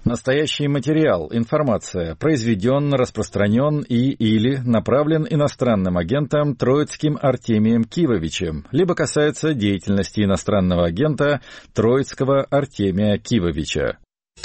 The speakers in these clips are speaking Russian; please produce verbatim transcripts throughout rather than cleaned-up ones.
Настоящий материал, информация произведен, распространен и или направлен иностранным агентом Троицким Артемием Кивовичем, либо касается деятельности иностранного агента Троицкого Артемия Кивовича.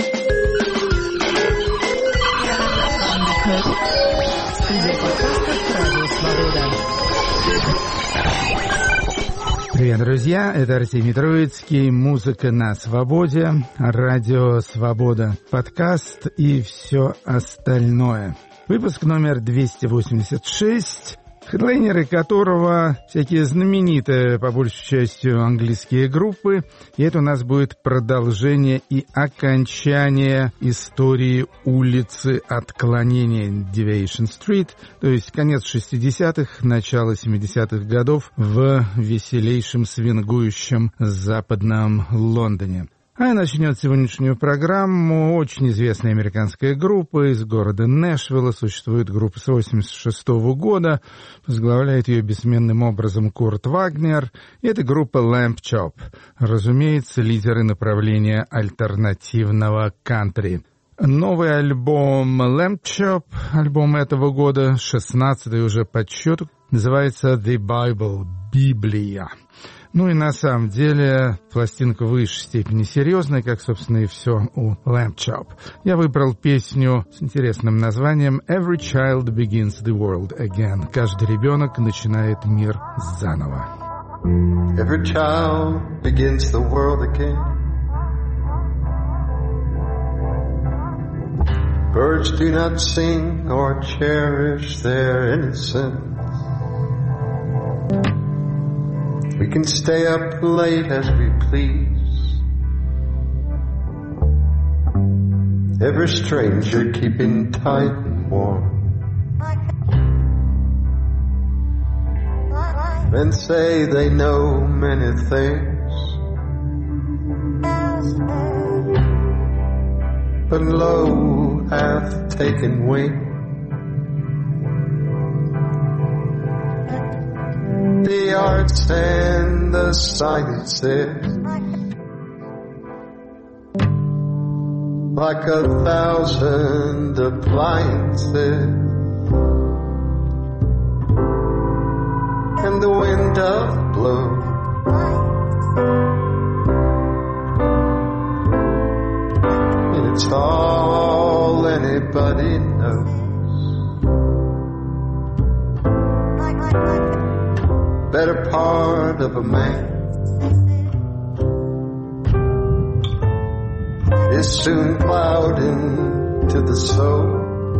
Привет, друзья, это Артемий Троицкий, музыка на свободе, радио «Свобода», подкаст и все остальное. Выпуск номер двести восемьдесят шесть, хедлайнеры которого всякие знаменитые, по большей части, английские группы. И это у нас будет продолжение и окончание истории улицы отклонения Deviation Street, то есть конец шестидесятых, начало семидесятых годов в веселейшем свингующем западном Лондоне. А начнет сегодняшнюю программу очень известная американская группа из города Нэшвилла. Существует группа с восемьдесят шестого года. Возглавляет ее бессменным образом Курт Вагнер. И это группа Lamb Chop. Разумеется, лидеры направления альтернативного кантри. Новый альбом Lamb Chop, альбом этого года, шестнадцатый уже по счету, называется The Bible, Библия. Ну и на самом деле пластинка в высшей степени серьезная, как, собственно, и все у Lamb Chop. Я выбрал песню с интересным названием «Every child begins the world again». Каждый ребенок начинает мир заново. Every child begins the world again. Birds do not sing or cherish their innocence. We can stay up late as we please. Every stranger keeping tight and warm. Men say they know many things, but lo hath taken wing. The arts and the sciences, like a thousand appliances, and the wind doth blow. And it's all anybody knows. Better part of a man is soon plowed into the soul.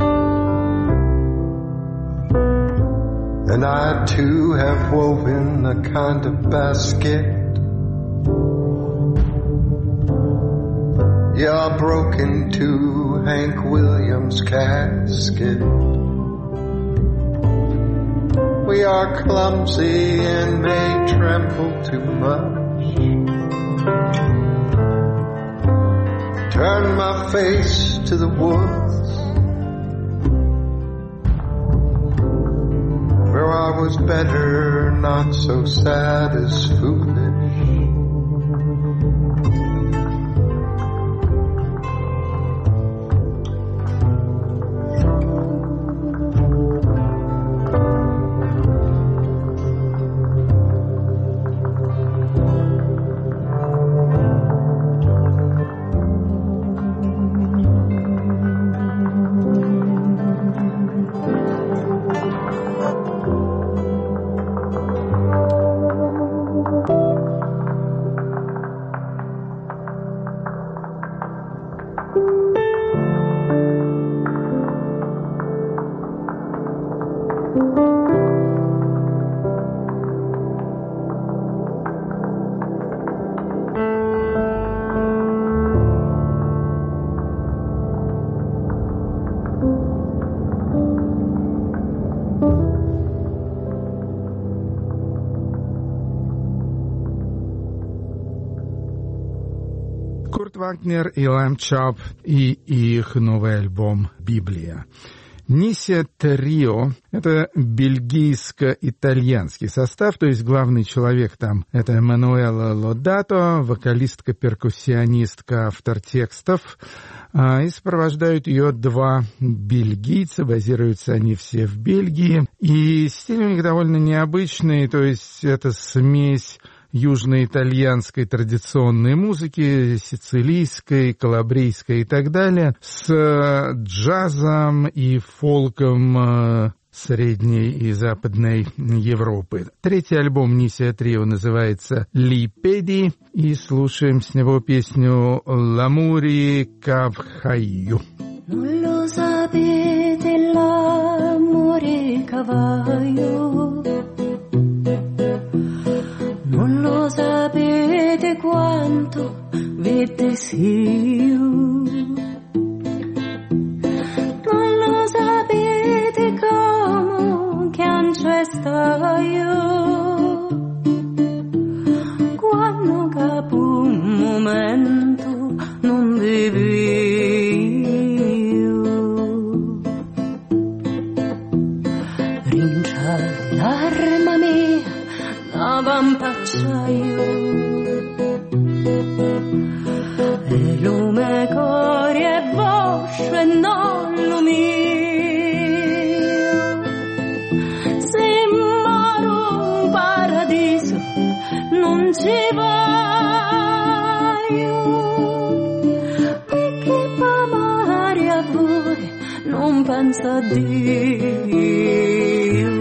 And I too have woven a kind of basket. Yeah, broken to Hank Williams' casket. We are clumsy and may tremble too much. Turn my face to the woods, where I was better, not so sad as foolish. Курт Вагнер и Lamb Chop и их новый альбом «Библия». Нисия Трио — это бельгийско-итальянский состав, то есть главный человек там — это Мануэла Лодато, вокалистка-перкуссионистка, автор текстов, и сопровождают ее два бельгийца, базируются они все в Бельгии, и стиль у них довольно необычный, то есть это смесь южноитальянской традиционной музыки, сицилийской, калабрийской и так далее, с джазом и фолком Средней и Западной Европы. Третий альбом Нисия Трио называется «Li Pedi», и слушаем с него песню «L'amore cavaio». Non lo sapete l'amore cavaio, non lo sapete quanto vi desio, non lo sapete come che anche staio, quando capo un momento non vivevo, rinciare l'arma mia avampacciaio e lume cori e voce non lo mio, sembra un paradiso non ci voglio, perché pa amare a voi non penso a Dio.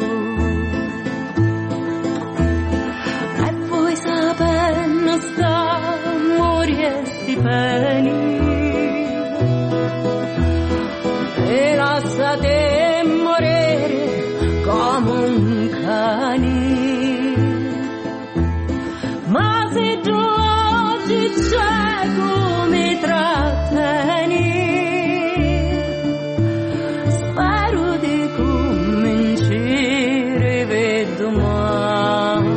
E lasciate morire come un cane, ma se tu oggi cieco mi trattieni, spero di cominciare per domani.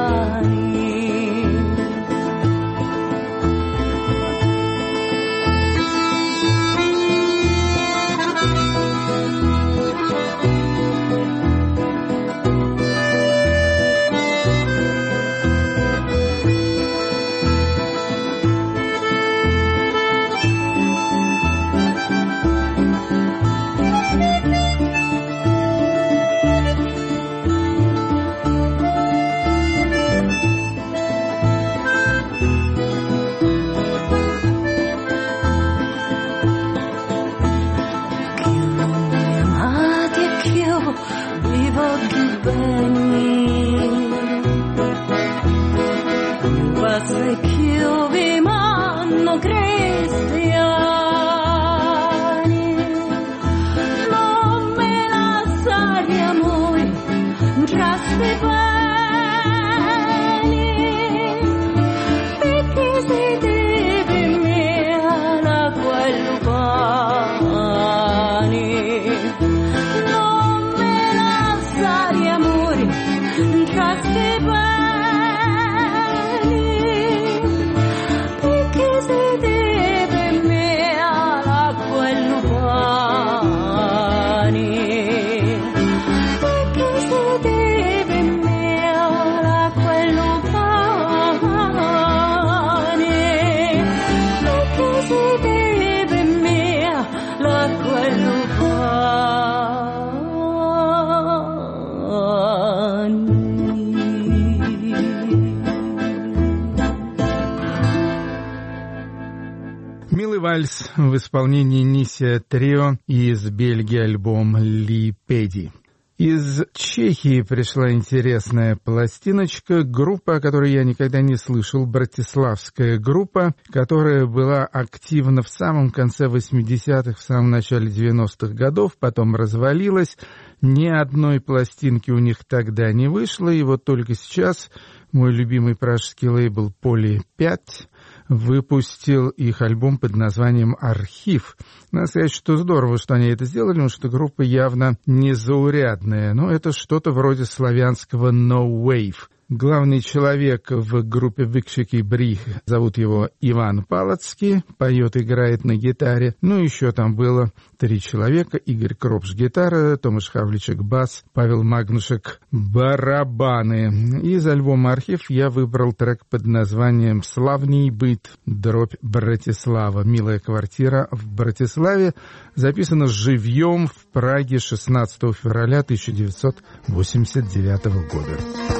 Вальс в исполнении Нисия Трио и из Бельгии альбом «Li Pedi». Из Чехии пришла интересная пластиночка, группа, о которой я никогда не слышал, братиславская группа, которая была активна в самом конце восьмидесятых, в самом начале девяностых годов, потом развалилась. Ни одной пластинки у них тогда не вышло, и вот только сейчас мой любимый пражский лейбл «Поли пять» выпустил их альбом под названием «Архив». Надо сказать, что здорово, что они это сделали, потому что группа явно незаурядная, но это что-то вроде славянского «No Wave». Главный человек в группе «Выкшики Брих», зовут его Иван Палацкий, поет, играет на гитаре. Ну, еще там было три человека: Игорь Кропш — гитара, Томаш Хавличек — бас, Павел Магнушек — барабаны. Из альбома «Архив» я выбрал трек под названием «Славний быт, дробь Братислава». Милая квартира в Братиславе записана живьем в Праге шестнадцатого февраля тысяча девятьсот восемьдесят девятого года.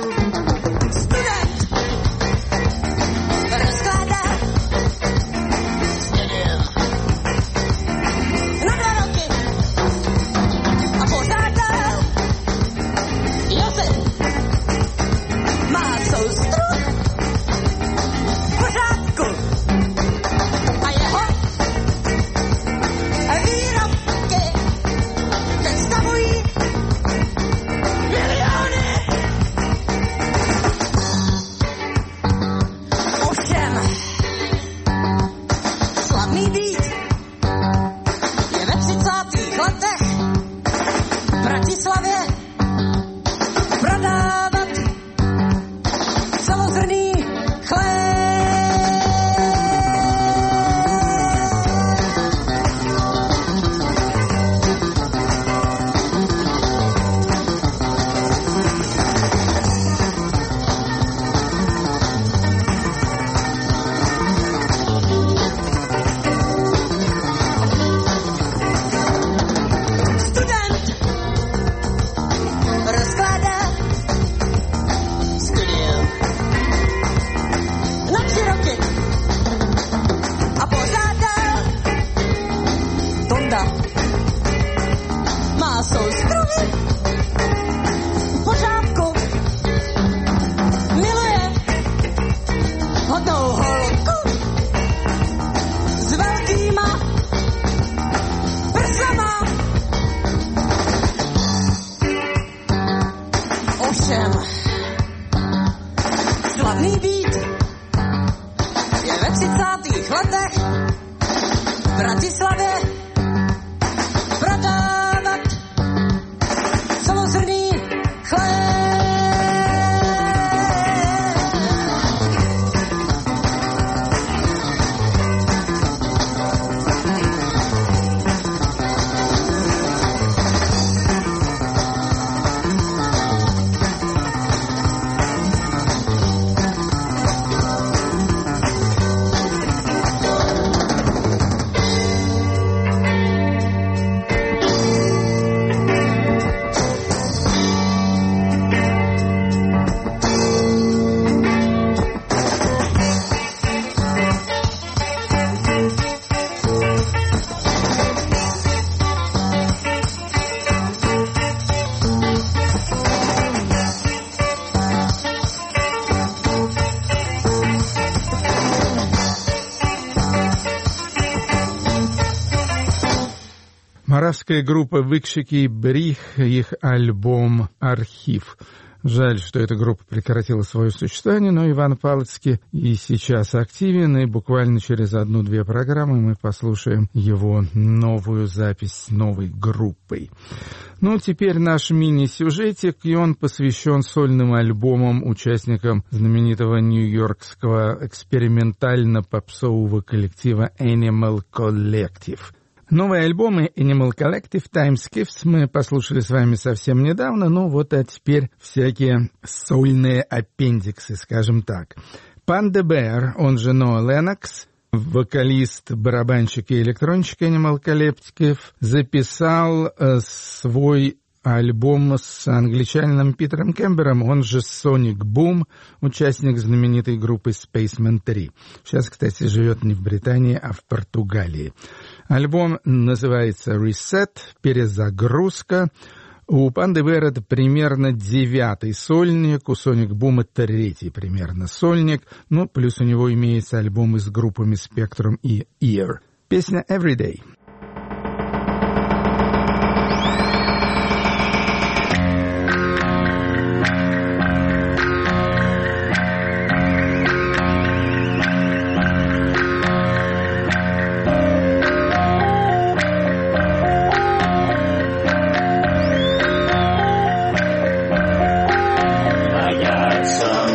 Моравская группа «Выкшики Брих», их альбом «Архив». Жаль, что эта группа прекратила свое существование, но Иван Палацкий и сейчас активен, и буквально через одну-две программы мы послушаем его новую запись с новой группой. Ну, теперь наш мини-сюжетик, и он посвящен сольным альбомам участникам знаменитого нью-йоркского экспериментально-попсового коллектива Animal Collective. Новые альбомы Animal Collective, Time Skiffs мы послушали с вами совсем недавно, ну вот, а теперь всякие сольные аппендиксы, скажем так. Panda Bear, он же Ноа Леннокс, вокалист, барабанщик и электронщик Animal Collective, записал э, свой альбом с англичанином Питером Кембером, он же Sonic Boom, участник знаменитой группы Spaceman три. Сейчас, кстати, живет не в Британии, а в Португалии. Альбом называется «Reset», «Перезагрузка». У Панды Бэр это примерно девятый сольник, у Sonic Boom третий примерно сольник, ну, плюс у него имеется альбомы с группами Spectrum и Ear. Песня «Everyday». Some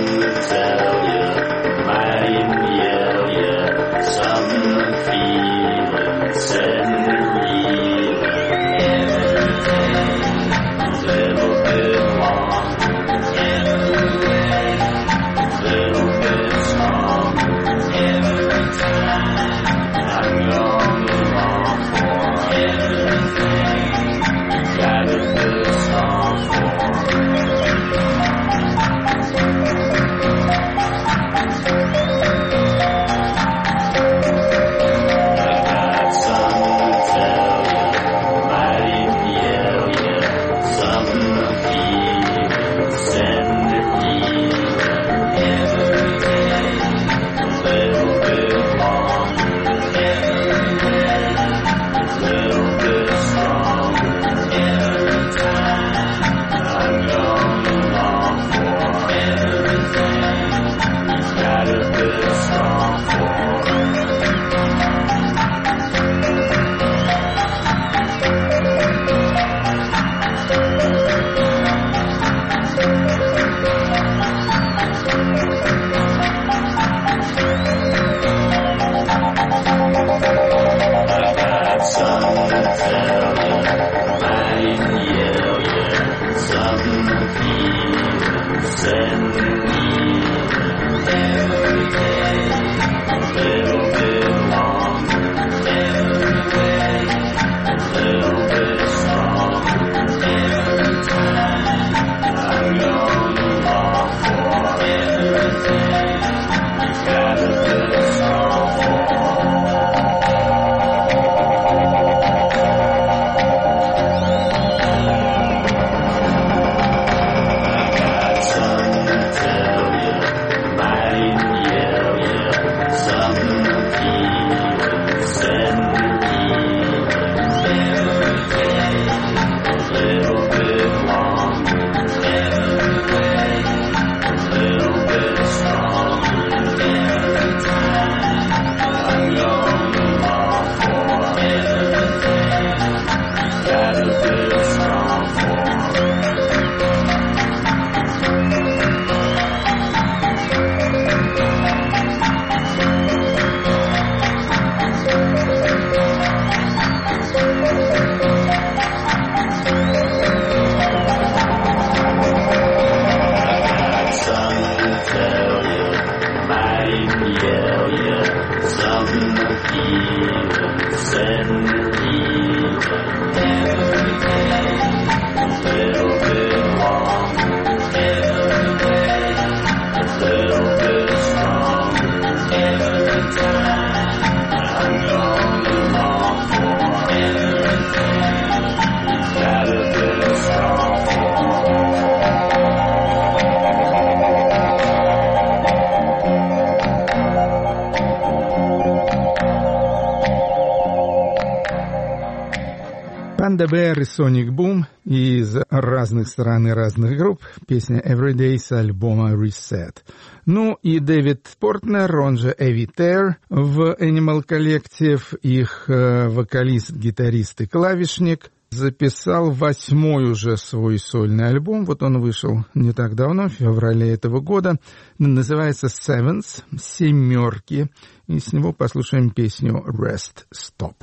Panda Bear и Sonic Boom из разных стран и разных групп. Песня Everyday с альбома Reset. Ну и Дэвид Портнер, он же Эви Тер в Animal Collective, их э, вокалист, гитарист и клавишник, записал восьмой уже свой сольный альбом. Вот он вышел не так давно, в феврале этого года. Называется Sevens, семерки. И с него послушаем песню Rest Stop.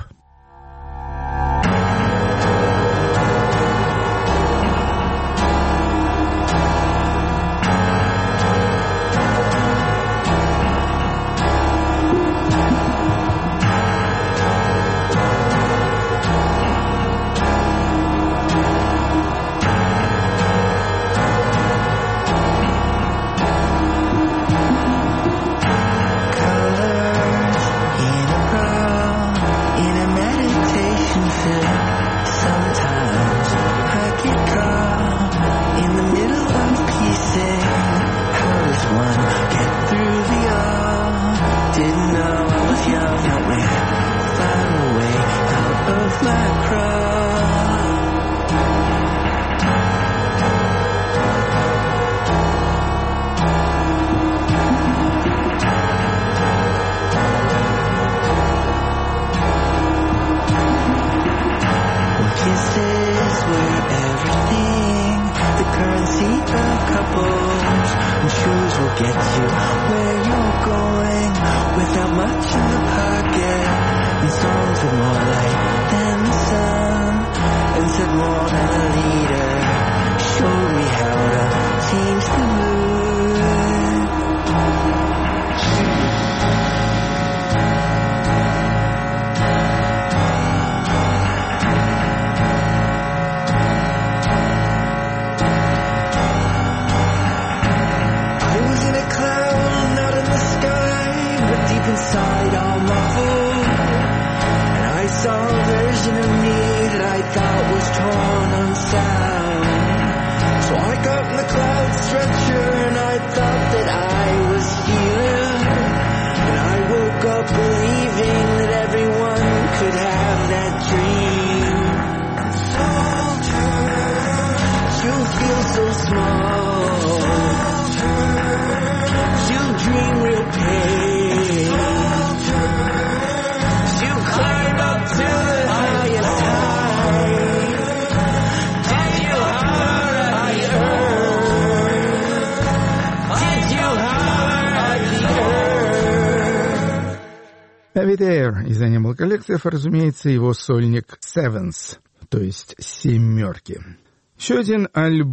Эви Тер из Animal Collective, разумеется, его сольник Sevens, то есть семерки. Еще один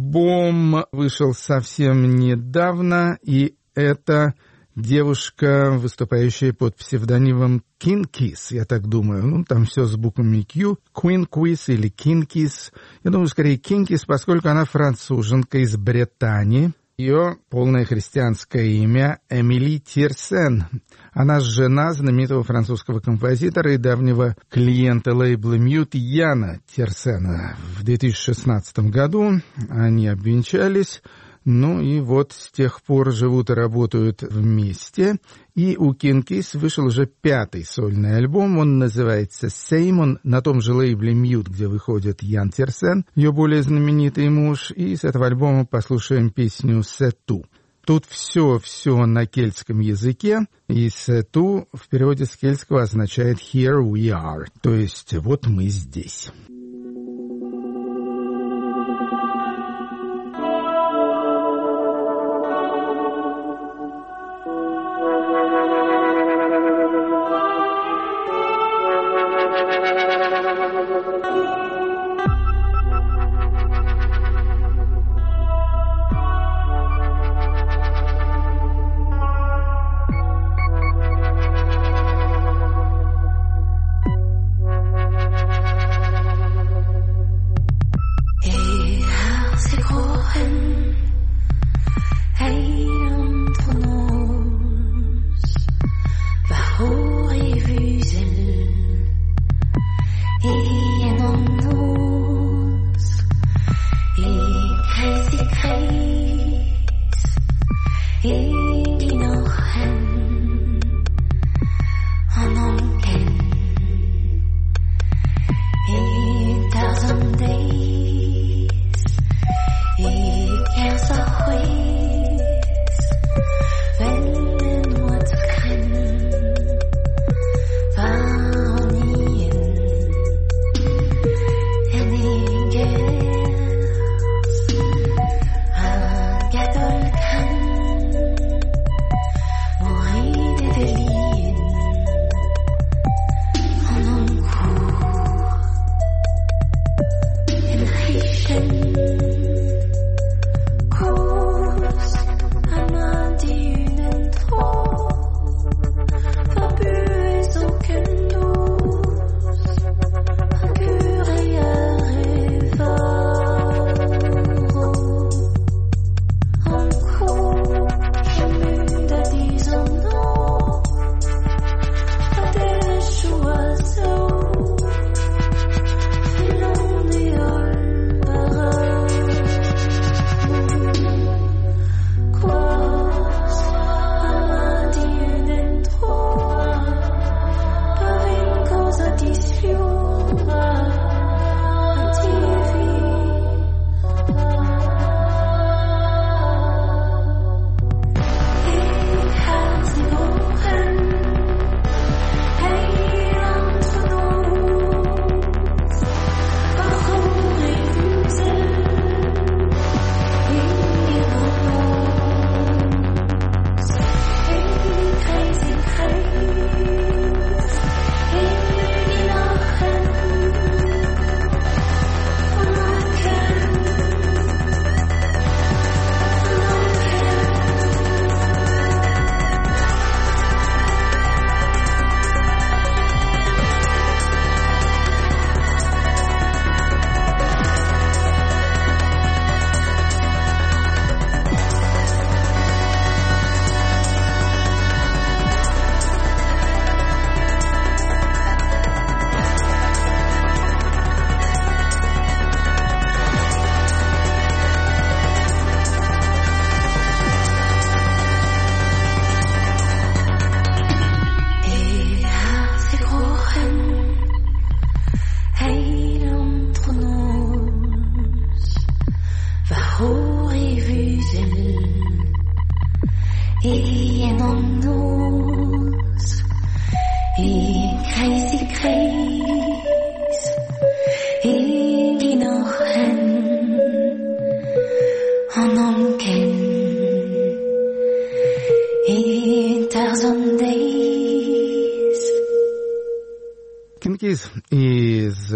альбом вышел совсем недавно, и это девушка, выступающая под псевдонимом Kinkies, я так думаю. Ну, там все с буквами Q. Queen Quiz или Kinkies. Я думаю, скорее Kinkies, поскольку она француженка из Британии. Ее полное христианское имя Эмили Тирсен. Она жена знаменитого французского композитора и давнего клиента лейбла Mute Яна Тирсена. В две тысячи шестнадцатом году они обвенчались. Ну и вот с тех пор живут и работают вместе. И у Kinkies вышел уже пятый сольный альбом. Он называется Same. Он на том же лейбле Mute, где выходит Ян Тирсен, ее более знаменитый муж. И с этого альбома послушаем песню «Сету». Тут все-все на кельтском языке. И «Сету» в переводе с кельтского означает «Here we are», то есть «Вот мы здесь». Doesn't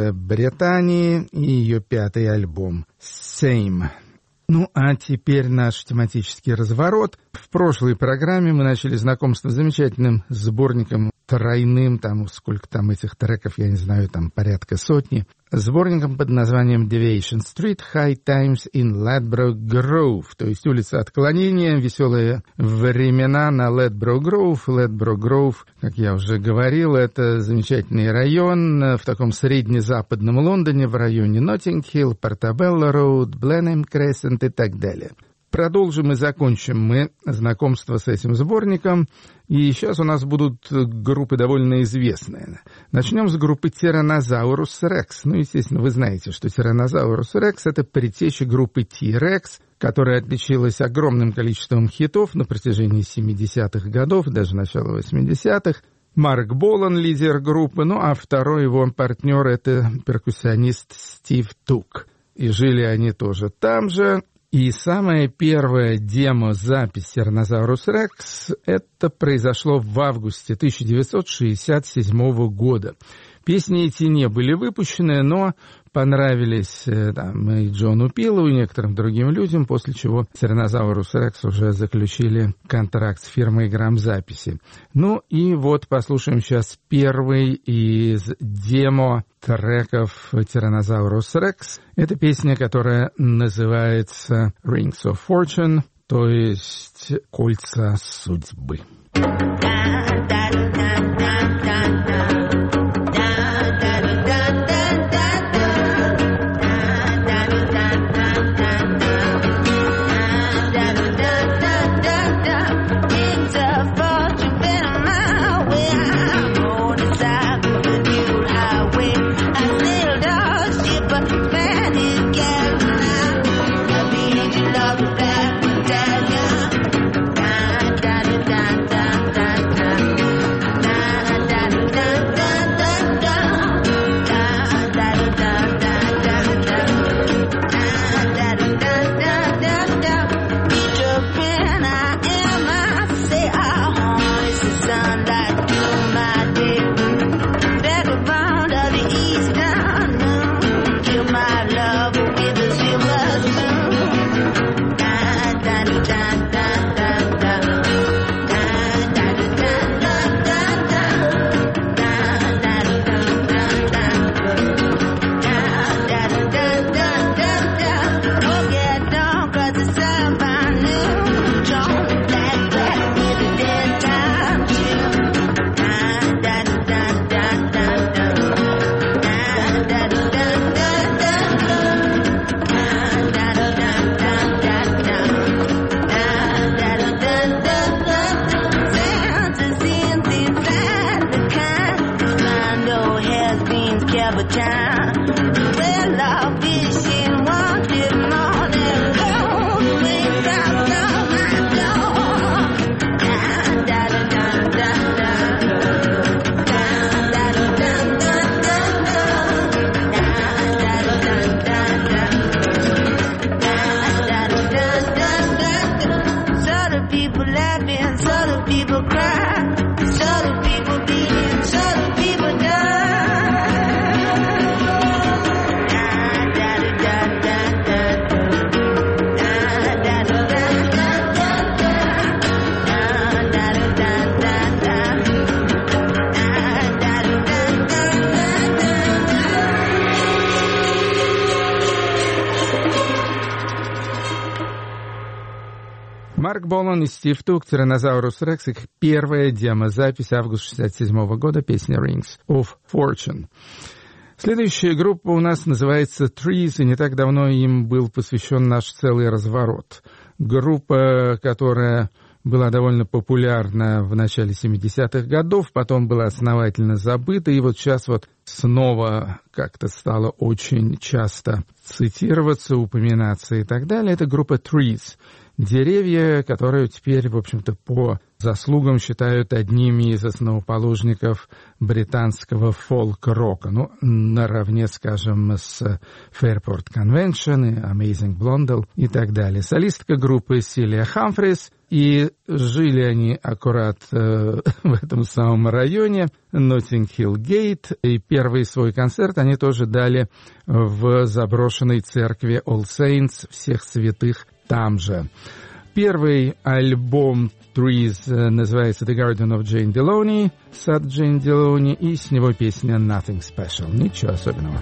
Британии и ее пятый альбом «Same». Ну, а теперь наш тематический разворот. В прошлой программе мы начали знакомство с замечательным сборником тройным, там сколько там этих треков, я не знаю, там порядка сотни, сборником под названием Deviation Street High Times in Ledbroke Grove, то есть улица Отклонения, веселые времена на Ledbroke Grove. Ledbroke Grove, как я уже говорил, это замечательный район в таком среднезападном Лондоне, в районе Ноттинг-Хилл, Портабелло Роуд, Бленхем Крессент и так далее. Продолжим и закончим мы знакомство с этим сборником. И сейчас у нас будут группы довольно известные. Начнем с группы Tyrannosaurus Rex. Ну, естественно, вы знаете, что Tyrannosaurus Rex — это предтеча группы T-Rex, которая отличилась огромным количеством хитов на протяжении семидесятых годов, даже начала восьмидесятых. Марк Болан — лидер группы, ну а второй его партнер — это перкуссионист Стив Тук. И жили они тоже там же. И самая первая демо-запись Tyrannosaurus Rex это произошло в августе тысяча девятьсот шестьдесят седьмого года. Песни эти не были выпущены, но понравились там, и Джону Пилу, и некоторым другим людям, после чего Tyrannosaurus Rex уже заключили контракт с фирмой грамзаписи. Ну и вот послушаем сейчас первый из демо-треков Tyrannosaurus Rex. Это песня, которая называется Rings of Fortune, то есть «Кольца судьбы». Марк Болан и Стив Тук, Tyrannosaurus Rex, их первая демо-запись августа шестьдесят седьмого года, песня Rings of Fortune. Следующая группа у нас называется Trees, и не так давно им был посвящен наш целый разворот. Группа, которая была довольно популярна в начале семидесятых годов, потом была основательно забыта, и вот сейчас вот снова как-то стала очень часто цитироваться, упоминаться и так далее. Это группа Trees. деревья, которые теперь, в общем-то, по заслугам считают одними из основоположников британского фолк-рока. Ну, наравне, скажем, с Fairport Convention, Amazing Blondel и так далее. Солистка группы Силия Хамфрис, и жили они аккурат э, в этом самом районе, Ноттинг-Хилл-Гейт, и первый свой концерт они тоже дали в заброшенной церкви All Saints, всех святых, там же. Первый альбом Trees называется The Garden of Jane Deloney, сад Джейн Делони, и с него песня Nothing Special, ничего особенного.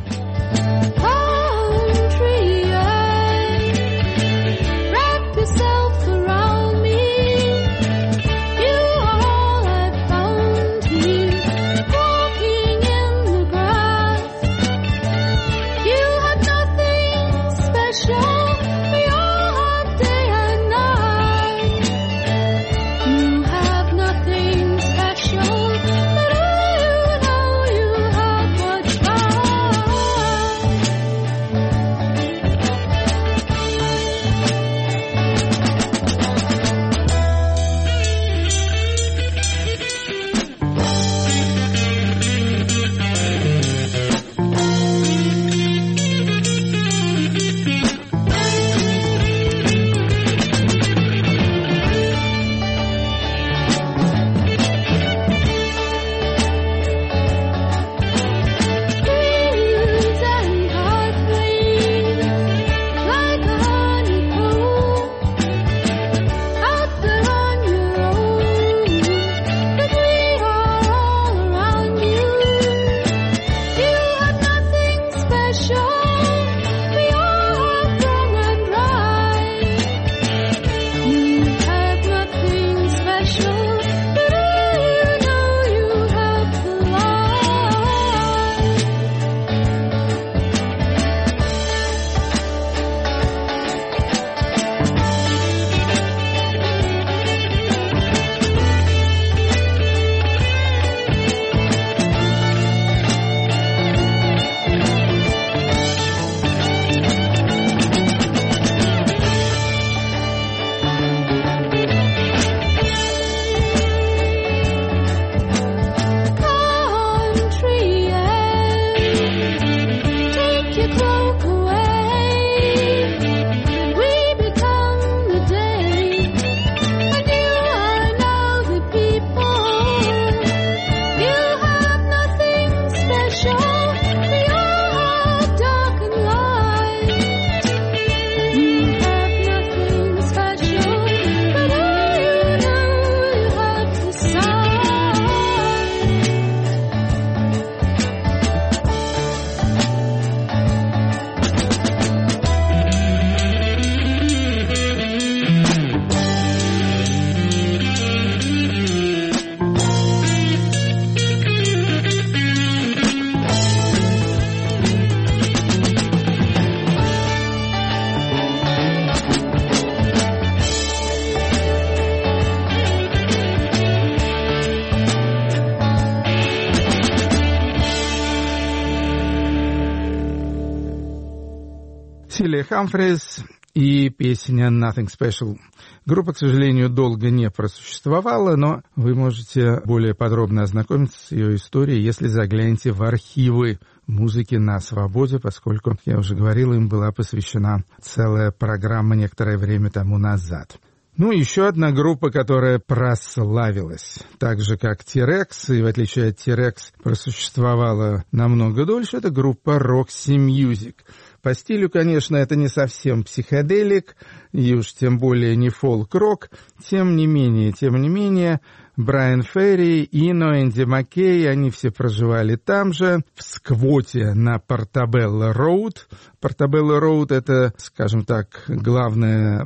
Силия Хамфрис и песня Nothing Special. Группа, к сожалению, долго не просуществовала, но вы можете более подробно ознакомиться с ее историей, если заглянете в архивы музыки на свободе, поскольку, я уже говорил, им была посвящена целая программа некоторое время тому назад. Ну, еще одна группа, которая прославилась, так же как T-Rex, и в отличие от T-Rex просуществовала намного дольше, это группа Roxy Music. По стилю, конечно, это не совсем психоделик, и уж тем более не фолк-рок. Тем не менее, тем не менее, Брайан Ферри, Ино, Энди Маккей, они все проживали там же, в сквоте на Портабелло-Роуд. Портабелло-Роуд — это, скажем так, главная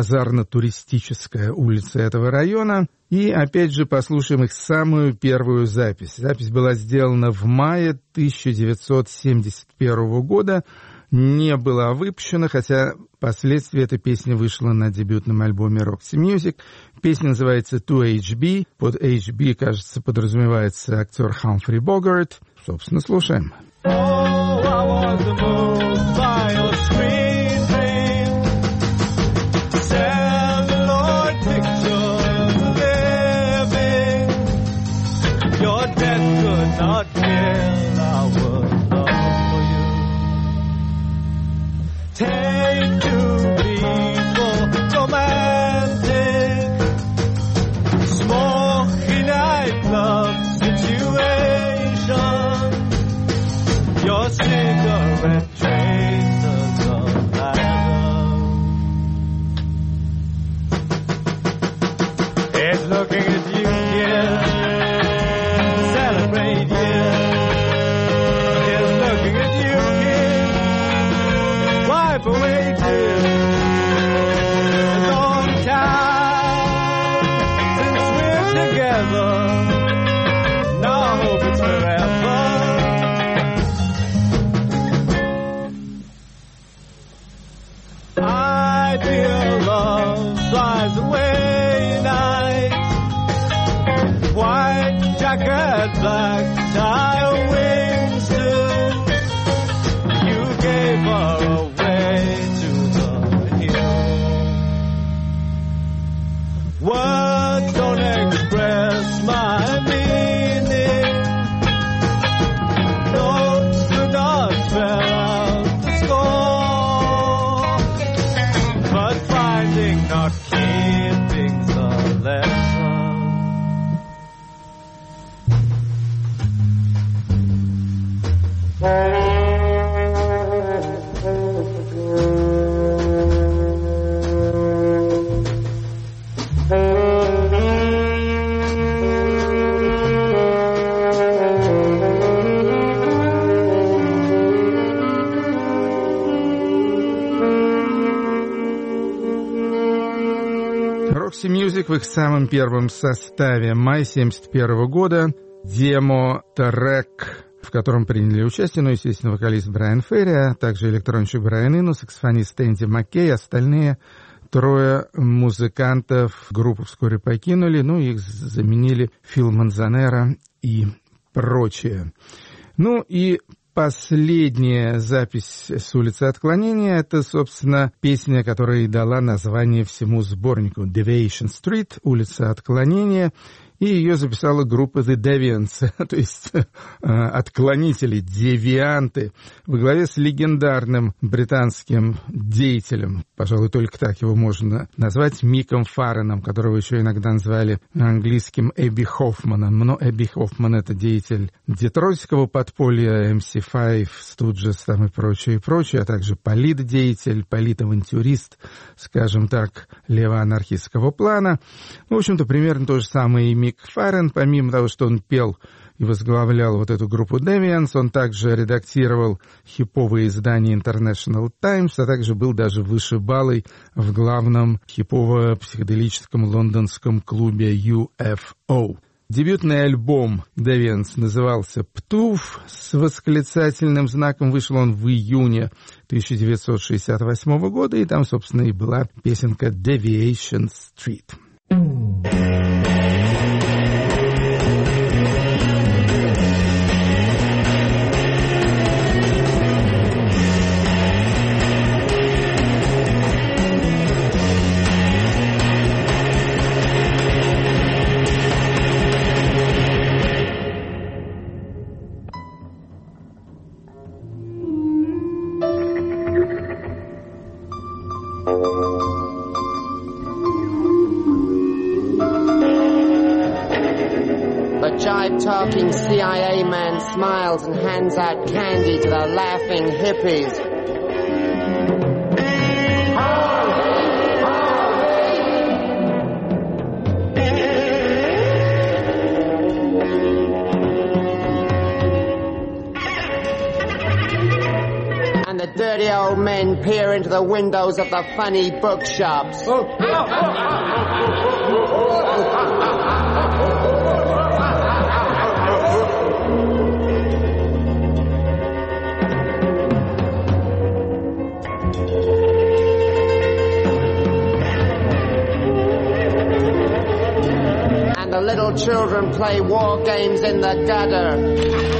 базарно-туристическая улица этого района. И, опять же, послушаем их самую первую запись. Запись была сделана в мае тысяча девятьсот семьдесят первого года, не была выпущена, хотя впоследствии эта песня вышла на дебютном альбоме Roxy Music. Песня называется «To эйч би». Под эйч би, кажется, подразумевается актер Хамфри Богарт. Собственно, слушаем. Oh, with traces of love. It's looking at you, kid. Celebrate, yeah. It's looking at you, kid. Wipe away tears. It's a long time since we're together. Now I hope it's forever. Ideal love flies away night. White jacket, black tie, wings too. You gave her away to the hill. Words don't express my meaning. Notes do not spell out the score. But finding not keeping's the lesson. Roxy Music в их самом первом составе, май семьдесят первого года, демо-трек, в котором приняли участие, ну, естественно, вокалист Брайан Ферри, а также электронщик Брайан Ино, саксофонист Энди Маккей, остальные трое музыкантов группу вскоре покинули, ну, их заменили Фил Манзанера и прочее. Ну, и последняя запись с улицы Отклонения — это, собственно, песня, которая и дала название всему сборнику «Deviation Street», улица Отклонения, и ее записала группа The Deviants, то есть э, отклонители, девианты, во главе с легендарным британским деятелем, пожалуй, только так его можно назвать, Миком Фарреном, которого еще иногда называли английским Эбби Хоффманом. Но Эбби Хоффман — это деятель детройтского подполья, эм си пять, Студжес там и прочее, и прочее, а также политдеятель, политавантюрист, скажем так, левоанархистского плана. В общем-то, примерно то же самое и Мик Фаррен, помимо того, что он пел и возглавлял вот эту группу Deviants, он также редактировал хиповые издания International Times, а также был даже вышибалой в главном хипово-психоделическом лондонском клубе ю эф о. Дебютный альбом Deviants назывался «Птуф» с восклицательным знаком. Вышел он в июне тысяча девятьсот шестьдесят восьмого года, и там, собственно, и была песенка «Deviation Street». Jive-talking C I A man smiles and hands out candy to the laughing hippies. And the dirty old men peer into the windows of the funny bookshops. And the little children play war games in the gutter.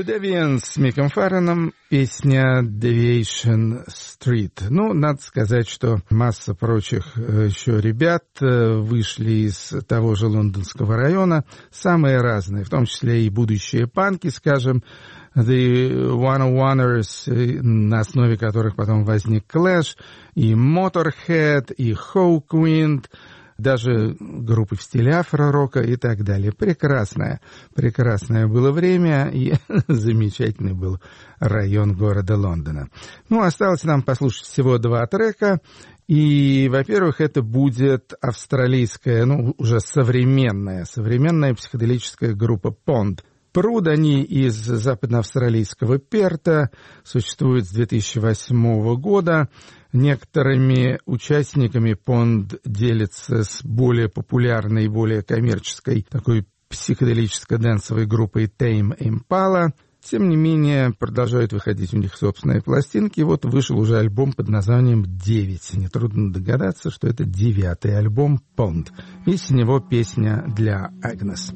The Deviants с Миком Фарреном, песня Deviation Street. Ну, надо сказать, что масса прочих еще ребят вышли из того же лондонского района, самые разные, в том числе и будущие панки, скажем, The One-Oneers, на основе которых потом возник Clash, и Motorhead, и Hawkwind, даже группы в стиле афро-рока и так далее. Прекрасное, прекрасное было время и замечательный был район города Лондона. Ну, осталось нам послушать всего два трека. И, во-первых, это будет австралийская, ну, уже современная, современная психоделическая группа Pond. Пруд, они из западноавстралийского Перта, существуют с две тысячи восьмого года. Некоторыми участниками Pond делится с более популярной и более коммерческой такой психоделическо-дэнсовой группой Tame Impala. Тем не менее, продолжают выходить у них собственные пластинки. И вот вышел уже альбом под названием «девять». Нетрудно догадаться, что это девятый альбом Pond. И с него песня для Агнес.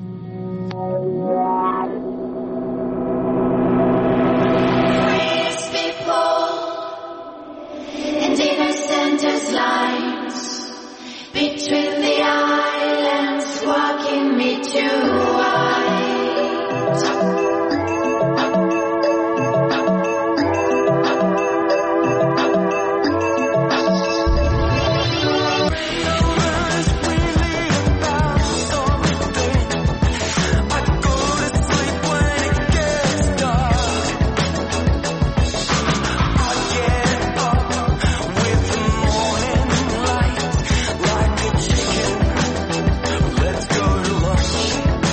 Between the islands, walking me to white. Let's go to lunch.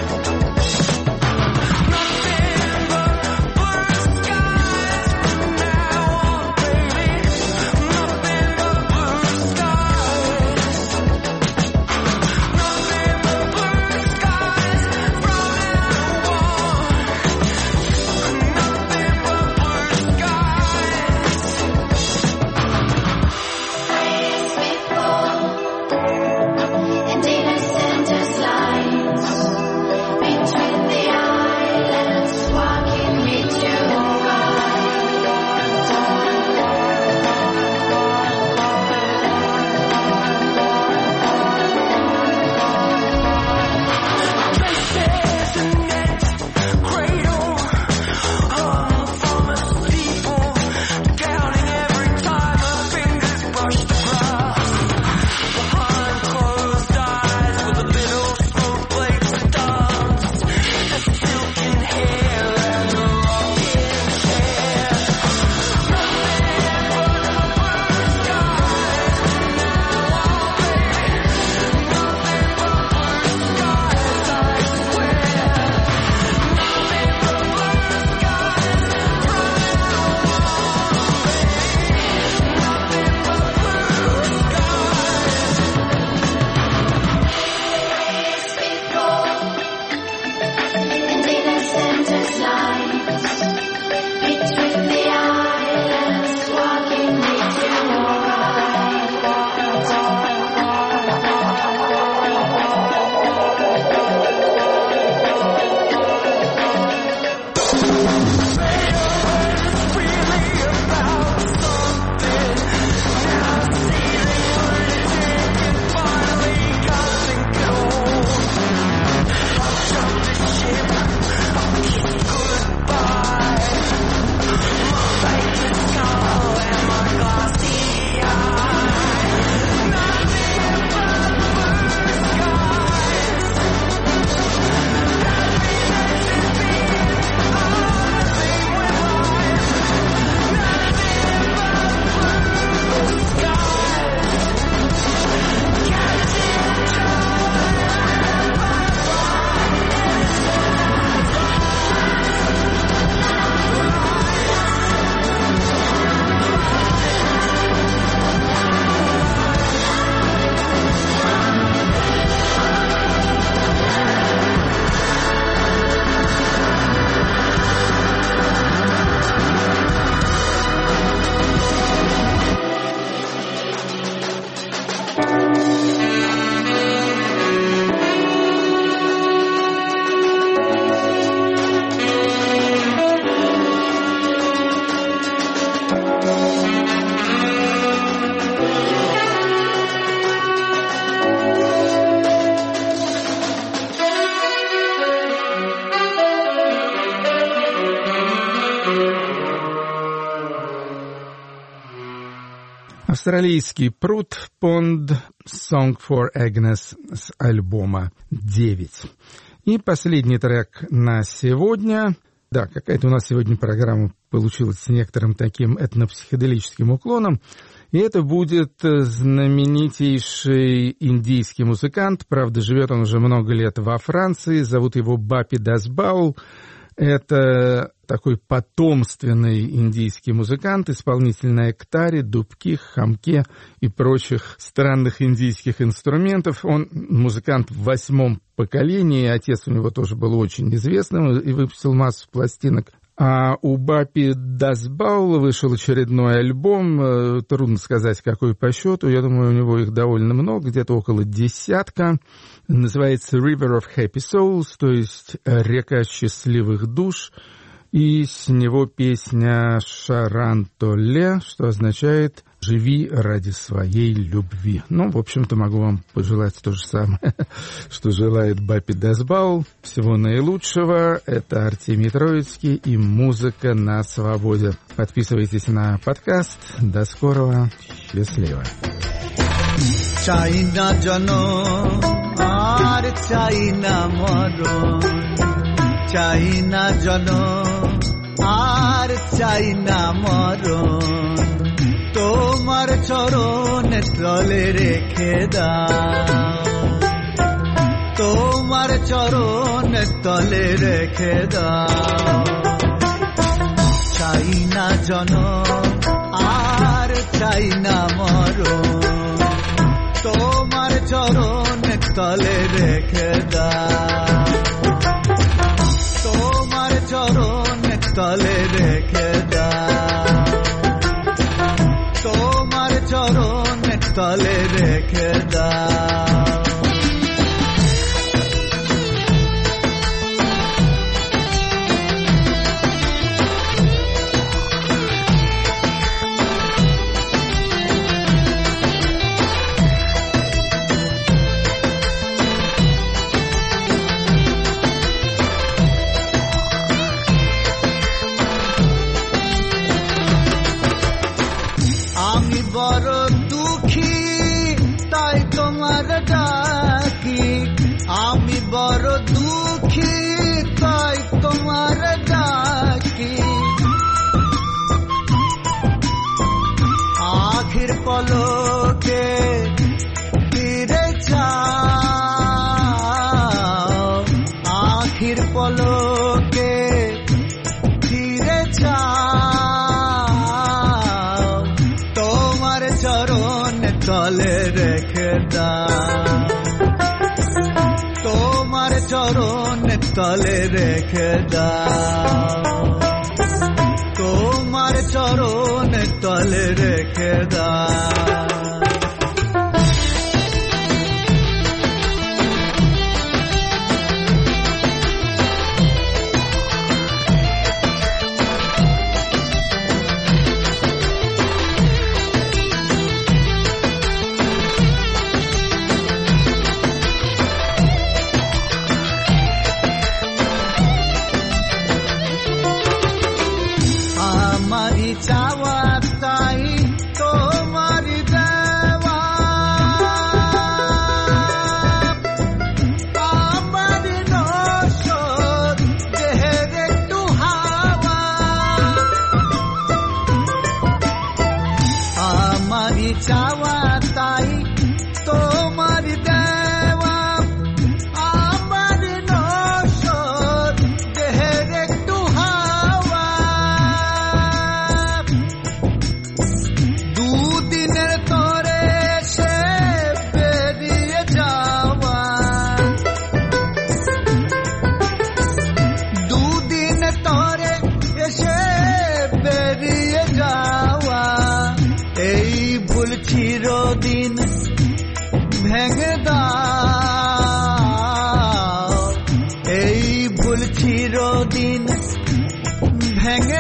Австралийский пруд Pond Song for Agnes с альбома девять. И последний трек на сегодня. Да, какая-то у нас сегодня программа получилась с некоторым таким этнопсиходелическим уклоном. И это будет знаменитейший индийский музыкант. Правда, живет он уже много лет во Франции. Зовут его Бапи Дасбаул. Это такой потомственный индийский музыкант, исполнитель на эктаре, дудке, хамке и прочих странных индийских инструментов. Он музыкант в восьмом поколении, отец у него тоже был очень известным и выпустил массу пластинок. А у Бапи Дасбаула вышел очередной альбом, трудно сказать, какой по счету, я думаю, у него их довольно много, где-то около десятка. Называется «River of Happy Souls», то есть «Река счастливых душ», и с него песня «Шарантоле», что означает «Живи ради своей любви». Ну, в общем-то, могу вам пожелать то же самое, что желает Бапи Дасбаул. Всего наилучшего. Это Артемий Троицкий и «Музыка на свободе». Подписывайтесь на подкаст. До скорого. Счастливо. China jano ar China moro China jano ar China moro tomar chorone tole rekhe dao tomar chorone tole rekhe dao China jano ar China moro তোমার চরণে তলে রেখে দাও তোমার চরণে তলে রেখে দাও তোমার চরণে তলে রেখে দাও আমি বড় দুঃখী তাই তোমার ডাকি আখির পলকে ফিরে যাও আখির পলকে ফিরে যাও তোমার চরণ তলে রেখে দাও তোমার চরণ তলে রেখে দাও তোমার চরণ তলে রেখে দাও চাওয়া তাই তোমার দেওয়া আমার নসর দেহের একটু হাওয়া আমার চাওয়া তাই তোমার দেওয়া আমার নসর দেহের একটু হাওয়া দুদিনের তরে সে বেরিয়ে যাওয়া দুদিন তরে এসে বেরিয়ে যাওয়া এই ভুল চিরদিন ভেঙে দাও এই ভুল চিরদিন ভেঙে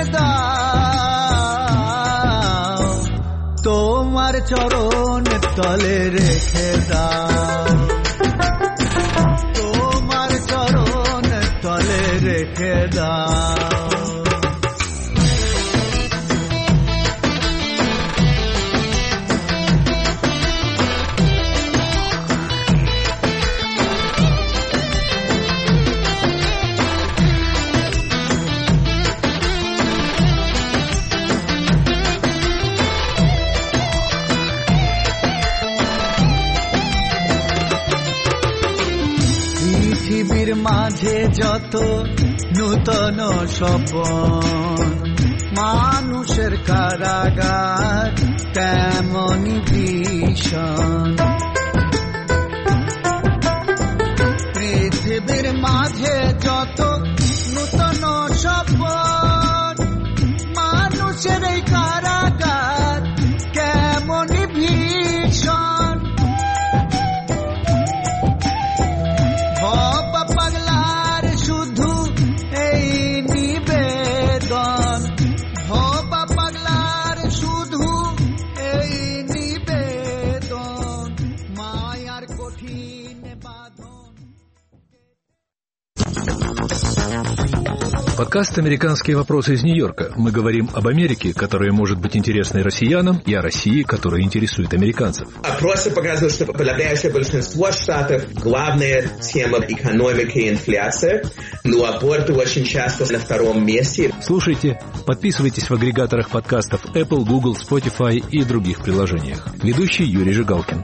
দাও তোমার চরণ তলে রেখে দাও তোমার চরণ তলে রেখে দাও পৃথিবীর মাঝে যত নূতন স্বপন মানুষের কারাগার তেমনি ভীষণ পৃথিবীর মাঝে যত নূতন স্বপন মানুষের এই কারাগার কেমনি ভীষণ ভবা পাগলার শুধু এই নিবেদন ভবা পাগলার শুধু এই নিবেদন মায়ার কঠিন বাঁধন। Подкаст «Американские вопросы» из Нью-Йорка. Мы говорим об Америке, которая может быть интересной россиянам, и о России, которая интересует американцев. Опросы показывают, что подавляющее большинство штатов главная тема экономики и инфляция, но аборты очень часто на втором месте. Слушайте, подписывайтесь в агрегаторах подкастов Apple, Google, Spotify и других приложениях. Ведущий Юрий Жигалкин.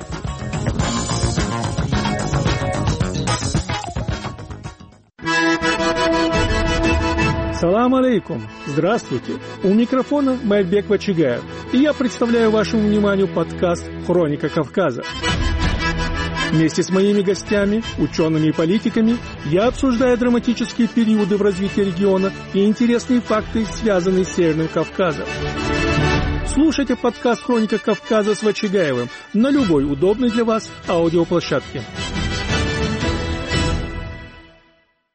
Салам алейкум! Здравствуйте! У микрофона Майбек Вачигаев, и я представляю вашему вниманию подкаст «Хроника Кавказа». Вместе с моими гостями, учеными и политиками, я обсуждаю драматические периоды в развитии региона и интересные факты, связанные с Северным Кавказом. Слушайте подкаст «Хроника Кавказа» с Вачигаевым на любой удобной для вас аудиоплощадке.